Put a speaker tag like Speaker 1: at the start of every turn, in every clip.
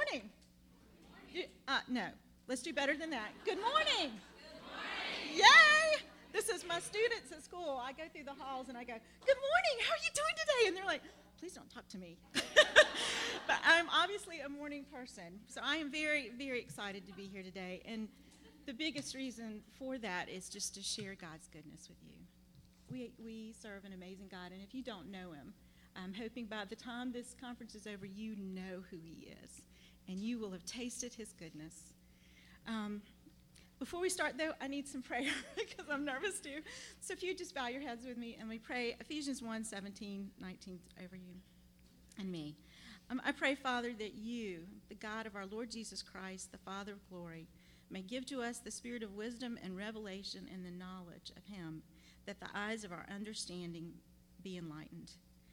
Speaker 1: morning. No, let's do better than that. Good morning.
Speaker 2: Good morning.
Speaker 1: Yay! This is my students at school. I go through the halls and I go, good morning, how are you doing today? And they're like, please don't talk to me. But I'm obviously a morning person, so I am very, very excited to be here today. And the biggest reason for that is just to share God's goodness with you. We serve an amazing God, and if you don't know him, I'm hoping by the time this conference is over, you know who he is, and you will have tasted his goodness. Before we start, though, I need some prayer because I'm nervous too. So if you just bow your heads with me and we pray Ephesians 1:17, 19 over you and me. I pray, Father, that you, the God of our Lord Jesus Christ, the Father of glory, may give to us the spirit of wisdom and revelation and the knowledge of him, that the eyes of our understanding be enlightened.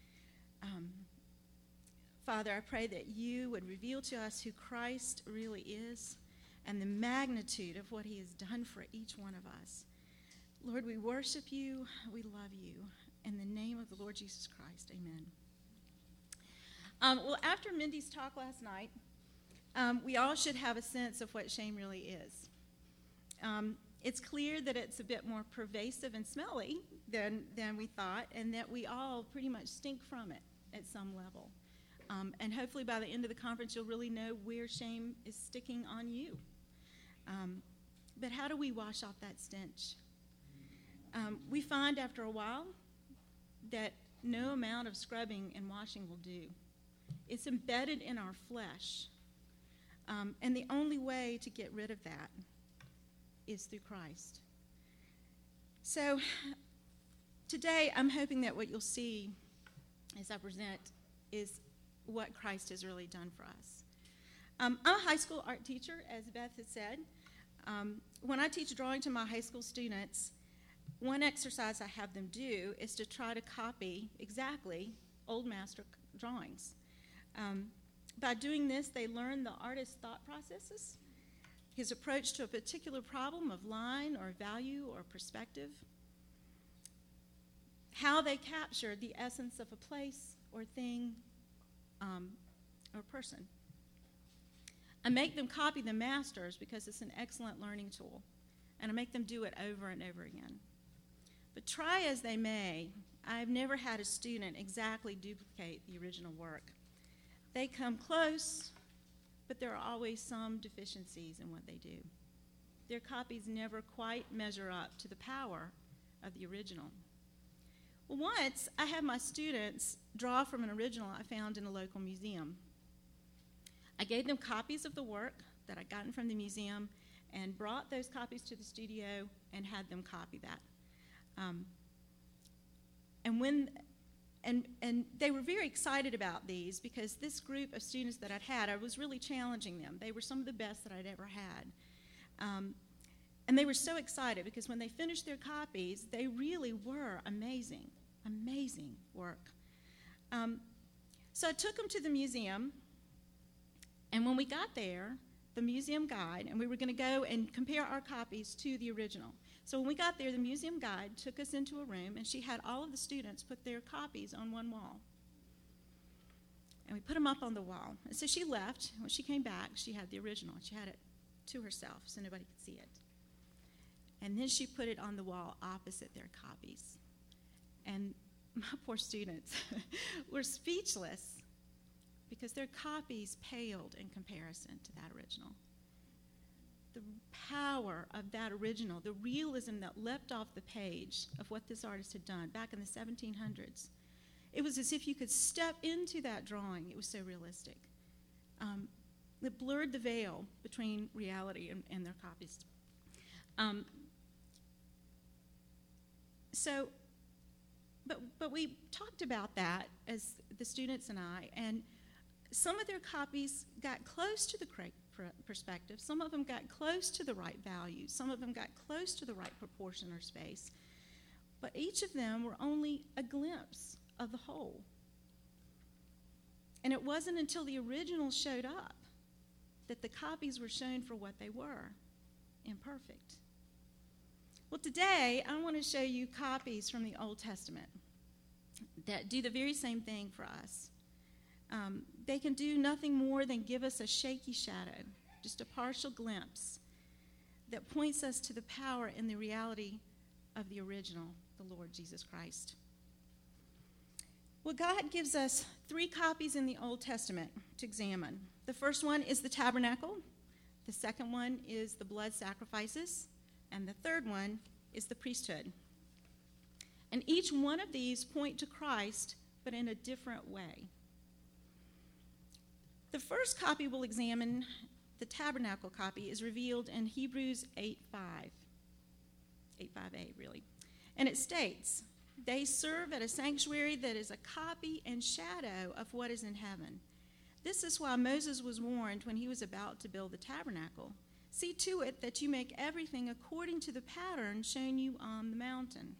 Speaker 1: Father, I pray that you would reveal to us who Christ really is and the magnitude of what he has done for each one of us. Lord, we worship you. We love you. In the name of the Lord Jesus Christ, amen. Well, after Mindy's talk last night, we all should have a sense of what shame really is. It's clear that it's a bit more pervasive and smelly than we thought, and that we all pretty much stink from it at some level. And hopefully by the end of the conference, you'll really know where shame is sticking on you. But how do we wash off that stench? We find after a while that no amount of scrubbing and washing will do. It's embedded in our flesh. And the only way to get rid of that is through Christ. So today I'm hoping that what you'll see as I present is what Christ has really done for us. I'm a high school art teacher, as Beth has said. When I teach drawing to my high school students, one exercise I have them do is to try to copy exactly old master drawings. By doing this, they learn the artist's thought processes, his approach to a particular problem of line or value or perspective, how they capture the essence of a place or thing or person. I make them copy the masters because it's an excellent learning tool, and I make them do it over and over again. But try as they may, I've never had a student exactly duplicate the original work. They come close, but there are always some deficiencies in what they do. Their copies never quite measure up to the power of the original. Well, once I had my students draw from an original I found in a local museum. I gave them copies of the work that I'd gotten from the museum and brought those copies to the studio and had them copy that. And they were very excited about these because this group of students that I'd had, I was really challenging them. They were some of the best that I'd ever had. And they were so excited because when they finished their copies, they really were amazing, amazing work. So I took them to the museum, and when we got there, the museum guide, and we were going to go and compare our copies to the original. So when we got there, the museum guide took us into a room, and she had all of the students put their copies on one wall. And we put them up on the wall. And so she left. When she came back, she had the original. She had it to herself so nobody could see it. And then she put it on the wall opposite their copies. And my poor students were speechless because their copies paled in comparison to that original. The power of that original, the realism that leapt off the page of what this artist had done back in the 1700s, it was as if you could step into that drawing. It was so realistic. It blurred the veil between reality and their copies. But we talked about that as the students and I, and some of their copies got close to the correct perspective. Some of them got close to the right value. Some of them got close to the right proportion or space. But each of them were only a glimpse of the whole. And it wasn't until the original showed up that the copies were shown for what they were, imperfect. Well, today I want to show you copies from the Old Testament that do the very same thing for us. They can do nothing more than give us a shaky shadow, just a partial glimpse that points us to the power and the reality of the original, the Lord Jesus Christ. Well, God gives us 3 copies in the Old Testament to examine. The first one is the tabernacle. The second one is the blood sacrifices. And the third one is the priesthood. And each one of these point to Christ, but in a different way. The first copy we'll examine, the tabernacle copy, is revealed in Hebrews 8:5. 8:5a, really. And it states, "They serve at a sanctuary that is a copy and shadow of what is in heaven. This is why Moses was warned when he was about to build the tabernacle. See to it that you make everything according to the pattern shown you on the mountain."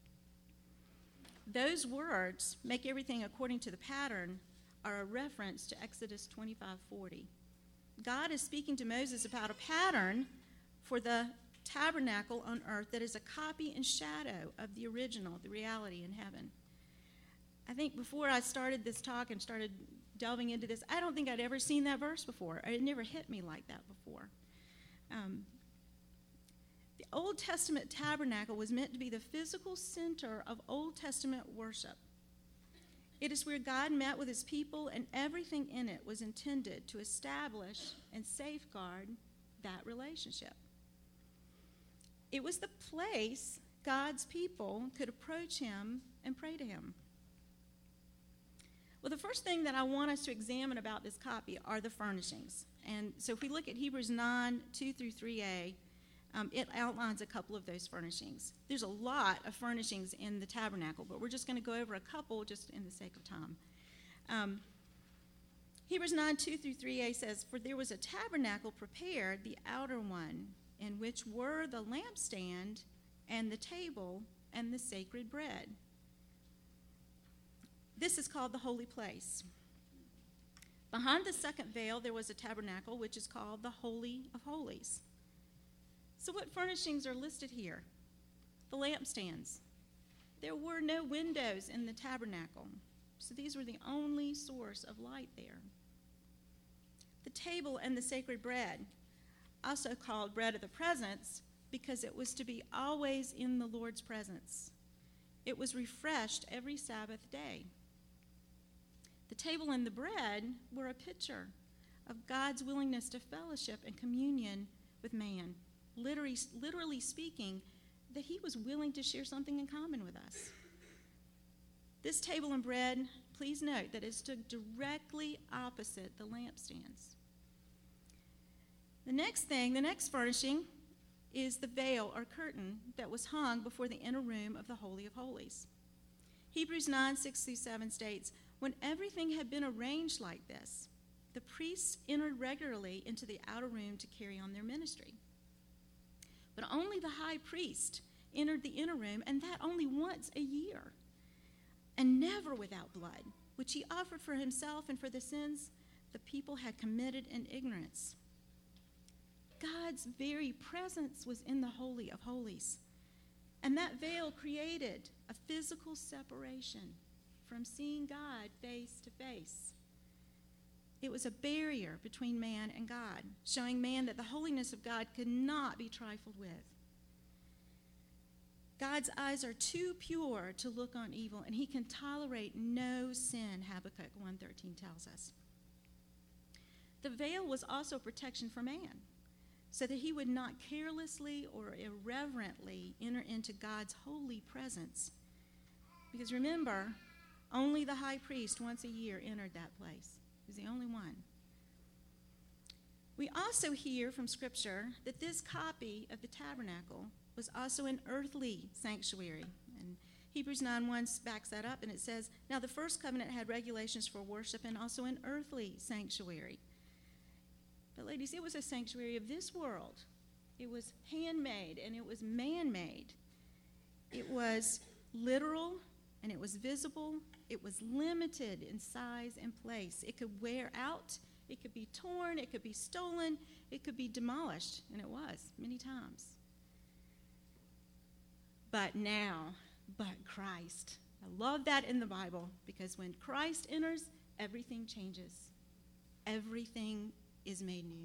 Speaker 1: Those words, "make everything according to the pattern," are a reference to Exodus 25:40. God is speaking to Moses about a pattern for the tabernacle on earth that is a copy and shadow of the original, the reality in heaven. I think before I started this talk and started delving into this, I don't think I'd ever seen that verse before. It never hit me like that before. The Old Testament tabernacle was meant to be the physical center of Old Testament worship. It is where God met with his people, and everything in it was intended to establish and safeguard that relationship. It was the place God's people could approach him and pray to him. Well, the first thing that I want us to examine about this copy are the furnishings. And so if we look at Hebrews 9:2-3a, it outlines a couple of those furnishings. There's a lot of furnishings in the tabernacle, but we're just going to go over a couple just in the sake of time. Hebrews 9:2-3a says, "For there was a tabernacle prepared, the outer one, in which were the lampstand and the table and the sacred bread." This is called the holy place. Behind the second veil, there was a tabernacle, which is called the Holy of Holies. So what furnishings are listed here? The lampstands. There were no windows in the tabernacle, so these were the only source of light there. The table and the sacred bread, also called bread of the presence, because it was to be always in the Lord's presence. It was refreshed every Sabbath day. The table and the bread were a picture of God's willingness to fellowship and communion with man. Literally speaking, that he was willing to share something in common with us. This table and bread, please note that it stood directly opposite the lampstands. The next furnishing is the veil or curtain that was hung before the inner room of the Holy of Holies. Hebrews 9:6-7 states, "When everything had been arranged like this, the priests entered regularly into the outer room to carry on their ministry. But only the high priest entered the inner room, and that only once a year, and never without blood, which he offered for himself and for the sins the people had committed in ignorance." God's very presence was in the Holy of Holies, and that veil created a physical separation from seeing God face to face. It was a barrier between man and God, showing man that the holiness of God could not be trifled with. God's eyes are too pure to look on evil, and he can tolerate no sin, Habakkuk 1:13 tells us. The veil was also protection for man, so that he would not carelessly or irreverently enter into God's holy presence. Because remember, only the high priest once a year entered that place. He was the only one. We also hear from Scripture that this copy of the tabernacle was also an earthly sanctuary. And Hebrews 9:1 backs that up, and it says, "Now the first covenant had regulations for worship and also an earthly sanctuary." But ladies, it was a sanctuary of this world. It was handmade and it was man-made. It was literal and it was visible. It was limited in size and place. It could wear out. It could be torn. It could be stolen. It could be demolished. And it was many times. But Christ. I love that in the Bible, because when Christ enters, everything changes. Everything is made new.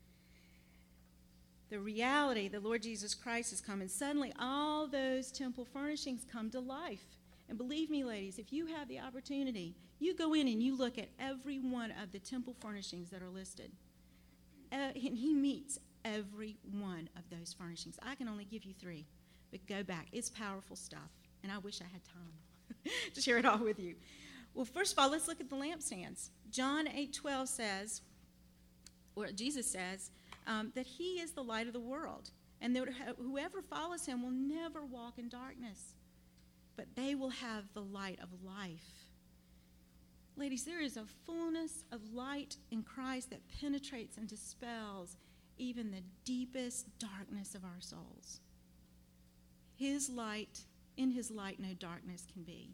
Speaker 1: The reality, the Lord Jesus Christ has come, and suddenly all those temple furnishings come to life. And believe me, ladies, if you have the opportunity, you go in and you look at every one of the temple furnishings that are listed. And he meets every one of those furnishings. I can only give you 3, but go back. It's powerful stuff, and I wish I had time to share it all with you. Well, first of all, let's look at the lampstands. John 8:12 says, or Jesus says, that he is the light of the world, and that whoever follows him will never walk in darkness, but they will have the light of life. Ladies, there is a fullness of light in Christ that penetrates and dispels even the deepest darkness of our souls. His light, in his light, no darkness can be.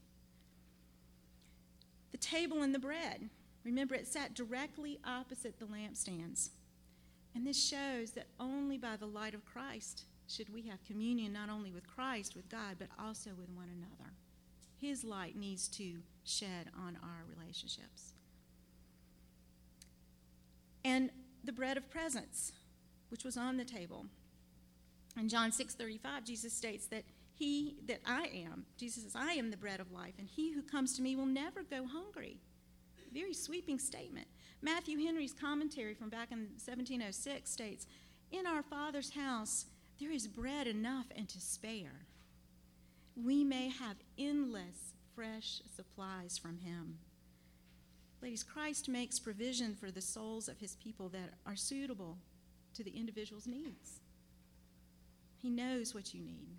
Speaker 1: The table and the bread, remember, it sat directly opposite the lampstands. And this shows that only by the light of Christ should we have communion, not only with Christ, with God, but also with one another. His light needs to shed on our relationships. And the bread of presence, which was on the table. In John 6:35, Jesus states that Jesus says, I am the bread of life, and he who comes to me will never go hungry. Very sweeping statement. Matthew Henry's commentary from back in 1706 states, in our Father's house there is bread enough and to spare. We may have endless fresh supplies from him. Ladies, Christ makes provision for the souls of his people that are suitable to the individual's needs. He knows what you need.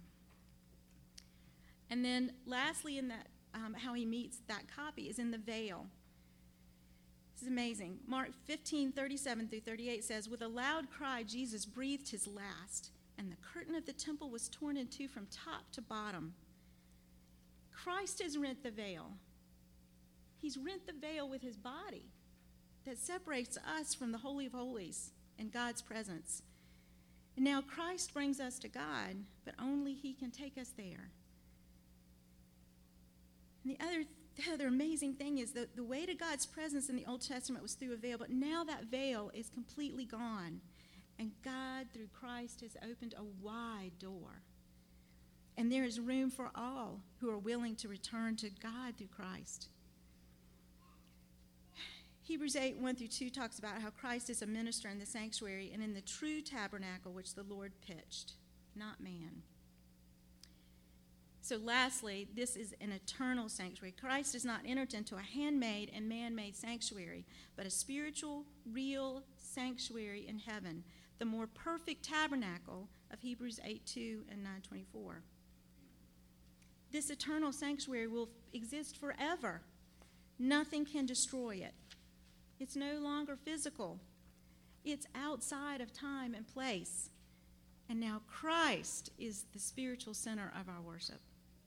Speaker 1: And then lastly, in that how he meets that copy is in the veil. This is amazing. Mark 15:37-38 says, with a loud cry, Jesus breathed his last, and the curtain of the temple was torn in two from top to bottom. Christ has rent the veil. He's rent the veil with his body that separates us from the Holy of Holies and God's presence. And now Christ brings us to God, but only he can take us there. And the other amazing thing is that the way to God's presence in the Old Testament was through a veil, but now that veil is completely gone. And God, through Christ, has opened a wide door. And there is room for all who are willing to return to God through Christ. Hebrews 8:1-2 talks about how Christ is a minister in the sanctuary and in the true tabernacle which the Lord pitched, not man. So lastly, this is an eternal sanctuary. Christ has not entered into a handmade and man-made sanctuary, but a spiritual, real sanctuary in heaven, the more perfect tabernacle of Hebrews 8:2 and 9:24. This eternal sanctuary will exist forever. Nothing can destroy it. It's no longer physical. It's outside of time and place. And now Christ is the spiritual center of our worship.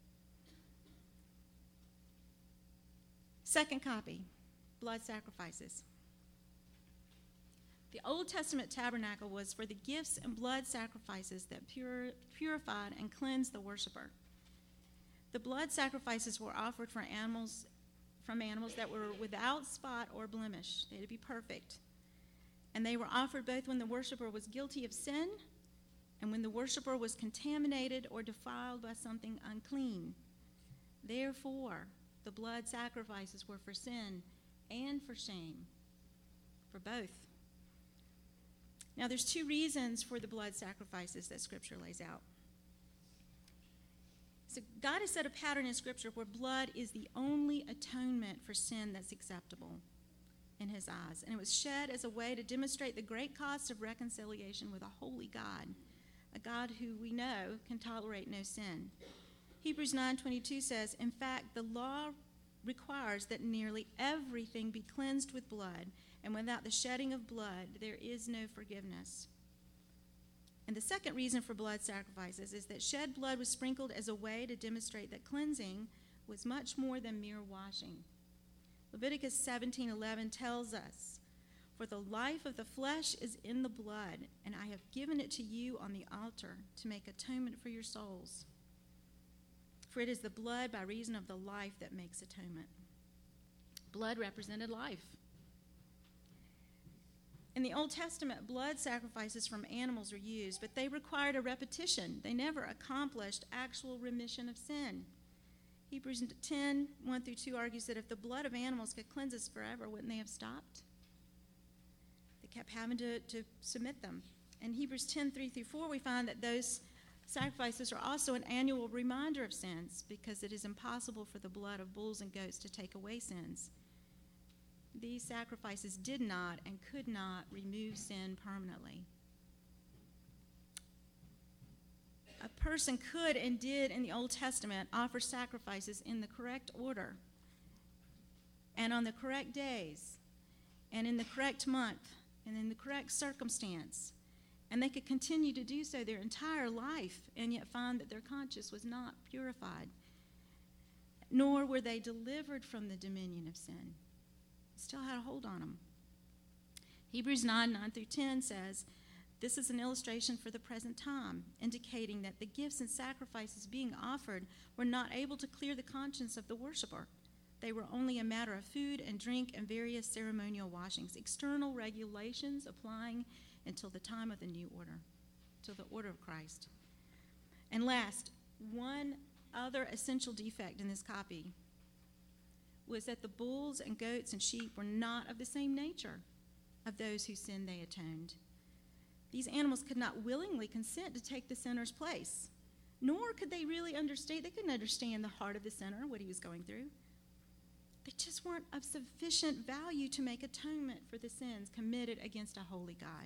Speaker 1: Second copy, blood sacrifices. The Old Testament tabernacle was for the gifts and blood sacrifices that purified and cleansed the worshiper. The blood sacrifices were offered for animals that were without spot or blemish. They had to be perfect. And they were offered both when the worshiper was guilty of sin and when the worshiper was contaminated or defiled by something unclean. Therefore, the blood sacrifices were for sin and for shame, for both. Now, there's two reasons for the blood sacrifices that Scripture lays out. So God has set a pattern in Scripture where blood is the only atonement for sin that's acceptable in his eyes. And it was shed as a way to demonstrate the great cost of reconciliation with a holy God, a God who we know can tolerate no sin. Hebrews 9:22 says, in fact, the law requires that nearly everything be cleansed with blood, and without the shedding of blood, there is no forgiveness. And the second reason for blood sacrifices is that shed blood was sprinkled as a way to demonstrate that cleansing was much more than mere washing. Leviticus 17:11 tells us, for the life of the flesh is in the blood, and I have given it to you on the altar to make atonement for your souls. For it is the blood by reason of the life that makes atonement. Blood represented life. In the Old Testament, blood sacrifices from animals were used, but they required a repetition. They never accomplished actual remission of sin. Hebrews 10, 1 through 2 argues that if the blood of animals could cleanse us forever, wouldn't they have stopped? They kept having to submit them. In Hebrews 10, 3 through 4, we find that those sacrifices are also an annual reminder of sins because it is impossible for the blood of bulls and goats to take away sins. These sacrifices did not and could not remove sin permanently. A person could and did in the Old Testament offer sacrifices in the correct order and on the correct days and in the correct month and in the correct circumstance. And they could continue to do so their entire life and yet find that their conscience was not purified, nor were they delivered from the dominion of sin. Still had a hold on them. Hebrews 9, 9 through 10 says, this is an illustration for the present time, indicating that the gifts and sacrifices being offered were not able to clear the conscience of the worshiper. They were only a matter of food and drink and various ceremonial washings, external regulations applying until the time of the new order, till the order of Christ. And last, one other essential defect in this copy was that the bulls and goats and sheep were not of the same nature of those whose sin they atoned. These animals could not willingly consent to take the sinner's place, nor could they really understand. They couldn't understand the heart of the sinner, what he was going through. They just weren't of sufficient value to make atonement for the sins committed against a holy God.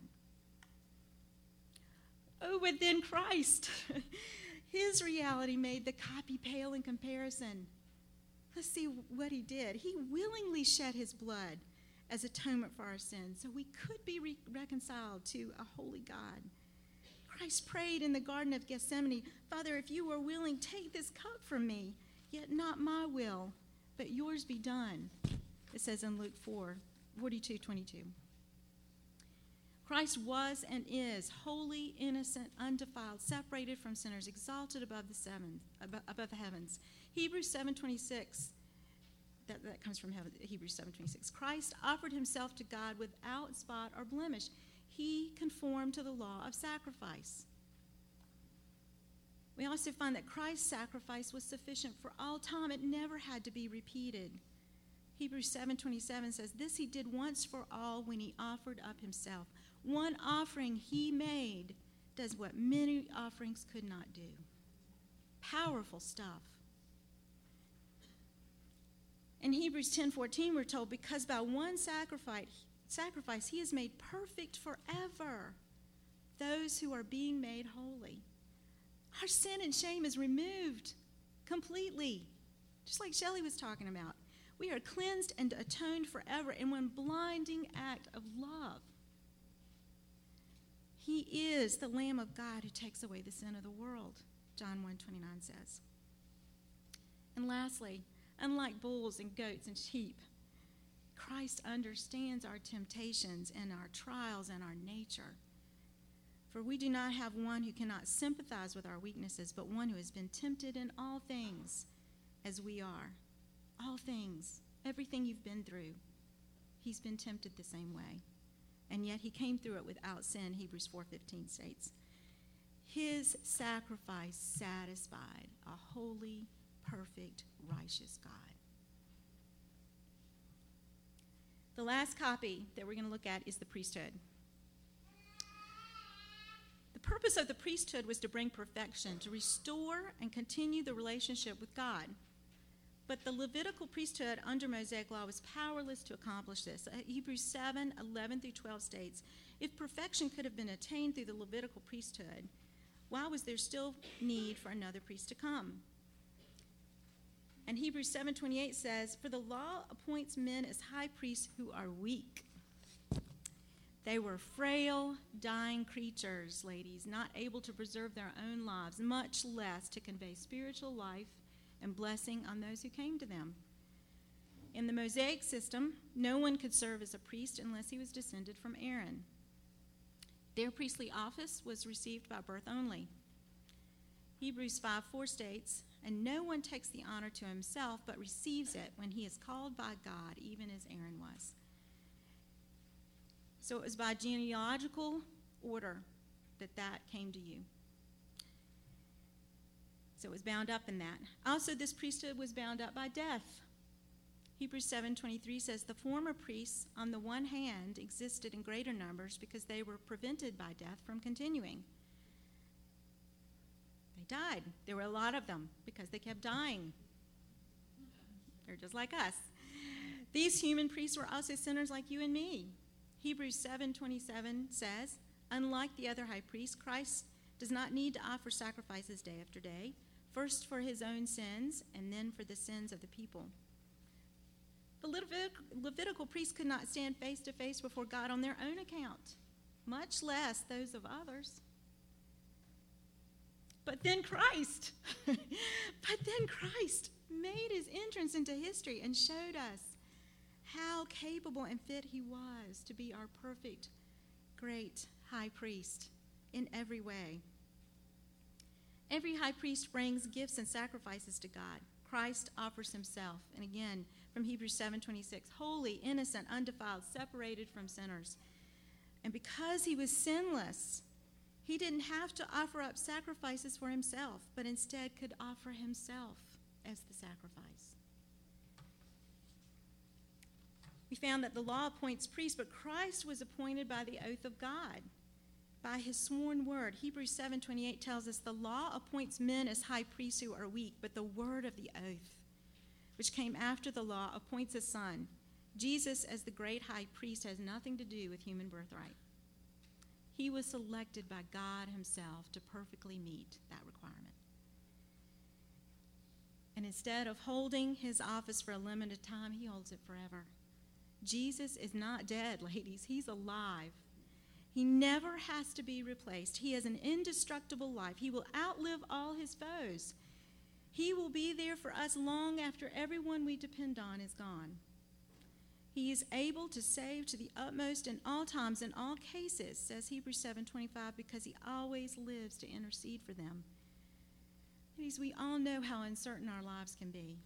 Speaker 1: Oh, but then Christ, his reality made the copy pale in comparison. Let's see what he did. He willingly shed his blood as atonement for our sins so we could be reconciled to a holy God. Christ prayed in the Garden of Gethsemane, Father, if you are willing, take this cup from me, yet not my will, but yours be done. It says in Luke 4, 42, 22. Christ was and is holy, innocent, undefiled, separated from sinners, exalted above the heavens. Hebrews 7:26, that comes from Hebrews 7:26. Christ offered himself to God without spot or blemish. He conformed to the law of sacrifice. We also find that Christ's sacrifice was sufficient for all time. It never had to be repeated. Hebrews 7:27 says, this he did once for all when he offered up himself. One offering he made does what many offerings could not do. Powerful stuff. In Hebrews 10:14, we're told, because by one sacrifice he has made perfect forever those who are being made holy. Our sin and shame is removed completely, just like Shelley was talking about. We are cleansed and atoned forever in one blinding act of love. He is the Lamb of God who takes away the sin of the world, John 1:29 says. And lastly, unlike bulls and goats and sheep, Christ understands our temptations and our trials and our nature. For we do not have one who cannot sympathize with our weaknesses, but one who has been tempted in all things as we are. All things, everything you've been through, he's been tempted the same way. And yet he came through it without sin, Hebrews 4:15 states. His sacrifice satisfied a holy, perfect, righteous God. The last copy that we're going to look at is the priesthood. The purpose of the priesthood was to bring perfection, to restore and continue the relationship with God. But the Levitical priesthood under Mosaic law was powerless to accomplish this. Hebrews 7:11 through 12 states, if perfection could have been attained through the Levitical priesthood, why was there still need for another priest to come? And Hebrews 7:28 says, for the law appoints men as high priests who are weak. They were frail, dying creatures, ladies, not able to preserve their own lives, much less to convey spiritual life and blessing on those who came to them. In the Mosaic system, no one could serve as a priest unless he was descended from Aaron. Their priestly office was received by birth only. Hebrews 5:4 states, and no one takes the honor to himself, but receives it when he is called by God, even as Aaron was. So it was by genealogical order that came to you. So it was bound up in that. Also, this priesthood was bound up by death. Hebrews 7:23 says, the former priests, on the one hand, existed in greater numbers because they were prevented by death from continuing. They died. There were a lot of them because they kept dying. They're just like us. These human priests were also sinners like you and me. Hebrews 7:27 says, unlike the other high priests, Christ does not need to offer sacrifices day after day, first for his own sins and then for the sins of the people. The Levitical priests could not stand face to face before God on their own account, much less those of others. But then Christ made his entrance into history and showed us how capable and fit he was to be our perfect, great high priest in every way. Every high priest brings gifts and sacrifices to God. Christ offers himself, and again, from Hebrews 7:26, holy, innocent, undefiled, separated from sinners. And because he was sinless, he didn't have to offer up sacrifices for himself, but instead could offer himself as the sacrifice. We found that the law appoints priests, but Christ was appointed by the oath of God, by his sworn word. Hebrews 7:28 tells us the law appoints men as high priests who are weak, but the word of the oath, which came after the law, appoints a son. Jesus, as the great high priest, has nothing to do with human birthright. He was selected by God himself to perfectly meet that requirement. And instead of holding his office for a limited time, he holds it forever. Jesus is not dead, ladies. He's alive. He never has to be replaced. He has an indestructible life. He will outlive all his foes. He will be there for us long after everyone we depend on is gone. He is able to save to the utmost in all times, in all cases, says Hebrews 7:25, because he always lives to intercede for them. Ladies, we all know how uncertain our lives can be.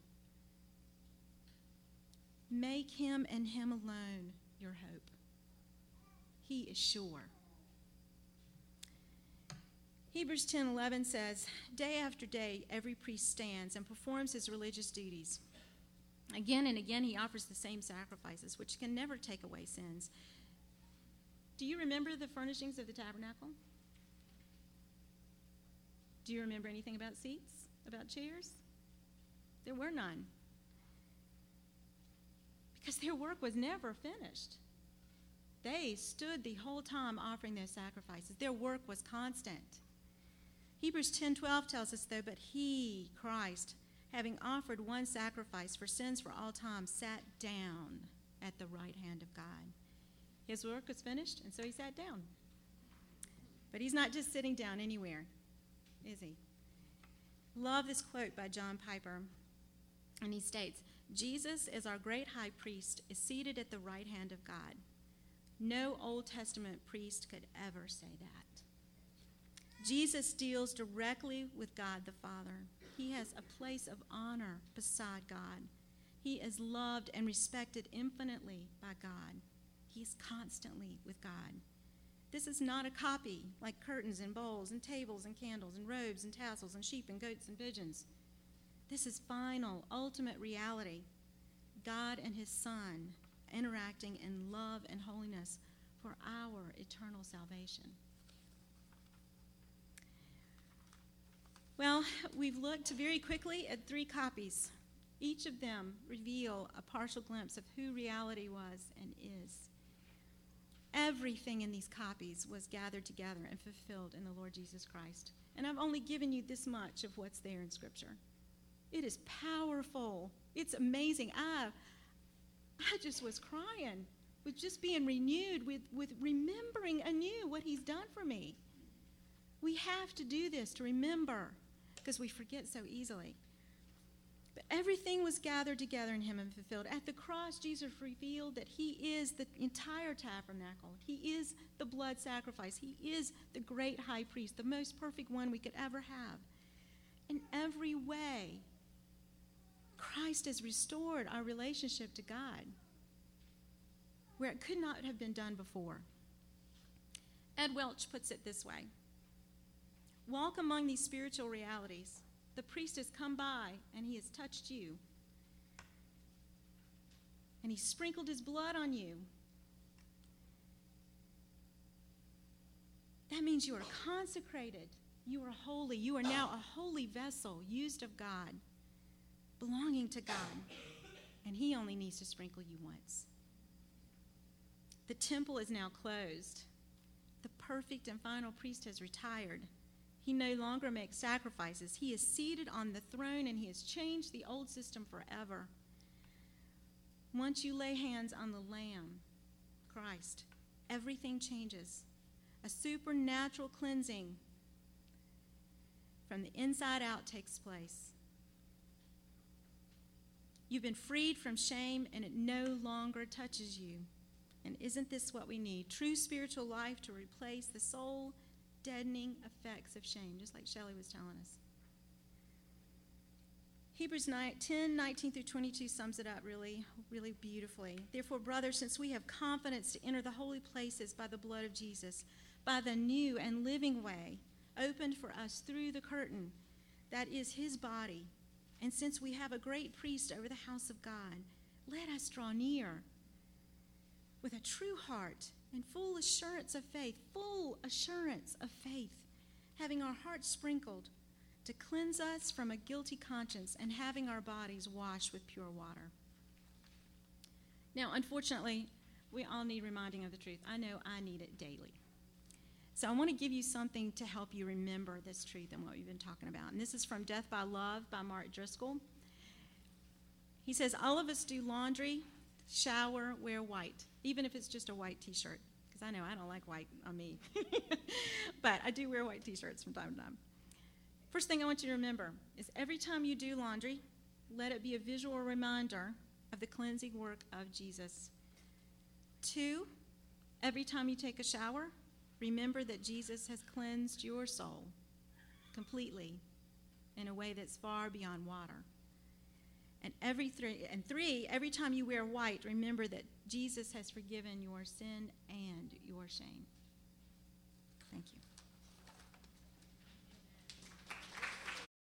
Speaker 1: Make him and him alone your hope. He is sure. Hebrews 10:11 says, day after day, every priest stands and performs his religious duties. Again and again, he offers the same sacrifices, which can never take away sins. Do you remember the furnishings of the tabernacle? Do you remember anything about seats, about chairs? There were none, because their work was never finished. They stood the whole time offering those sacrifices. Their work was constant. Hebrews 10:12 tells us, though, but he, Christ, having offered one sacrifice for sins for all time, sat down at the right hand of God. His work was finished, and so he sat down. But he's not just sitting down anywhere, is he? Love this quote by John Piper, and he states, Jesus, as our great high priest, is seated at the right hand of God. No Old Testament priest could ever say that. Jesus deals directly with God the Father. He has a place of honor beside God. He is loved and respected infinitely by God. He is constantly with God. This is not a copy like curtains and bowls and tables and candles and robes and tassels and sheep and goats and pigeons. This is final, ultimate reality. God and his Son interacting in love and holiness for our eternal salvation. Well, we've looked very quickly at 3 copies. Each of them reveal a partial glimpse of who reality was and is. Everything in these copies was gathered together and fulfilled in the Lord Jesus Christ. And I've only given you this much of what's there in Scripture. It is powerful. It's amazing. I just was crying with just being renewed, with remembering anew what he's done for me. We have to do this to remember, because we forget so easily. But everything was gathered together in him and fulfilled. At the cross, Jesus revealed that he is the entire tabernacle. He is the blood sacrifice. He is the great high priest, the most perfect one we could ever have. In every way, Christ has restored our relationship to God where it could not have been done before. Ed Welch puts it this way: walk among these spiritual realities. The priest has come by and he has touched you. And he sprinkled his blood on you. That means you are consecrated. You are holy. You are now a holy vessel, used of God, belonging to God. And he only needs to sprinkle you once. The temple is now closed. The perfect and final priest has retired. He no longer makes sacrifices. He is seated on the throne, and he has changed the old system forever. Once you lay hands on the Lamb, Christ, everything changes. A supernatural cleansing from the inside out takes place. You've been freed from shame, and it no longer touches you. And isn't this what we need? True spiritual life to replace the soul-deadening effects of shame, just like Shelley was telling us. Hebrews 10:19 through 22 sums it up really, really beautifully. Therefore, brothers, since we have confidence to enter the holy places by the blood of Jesus, by the new and living way opened for us through the curtain, that is his body, and since we have a great priest over the house of God, let us draw near with a true heart and full assurance of faith, having our hearts sprinkled to cleanse us from a guilty conscience and having our bodies washed with pure water. Now, unfortunately, we all need reminding of the truth. I know I need it daily. So I want to give you something to help you remember this truth and what we've been talking about. And this is from Death by Love by Mark Driscoll. He says, all of us do laundry, shower, wear white, even if it's just a white t-shirt, because I know I don't like white on me. But I do wear white t-shirts from time to time. First thing I want you to remember is every time you do laundry, let it be a visual reminder of the cleansing work of Jesus. 2, every time you take a shower, remember that Jesus has cleansed your soul completely in a way that's far beyond water. And 3, every time you wear white, remember that Jesus has forgiven your sin and your shame. Thank you.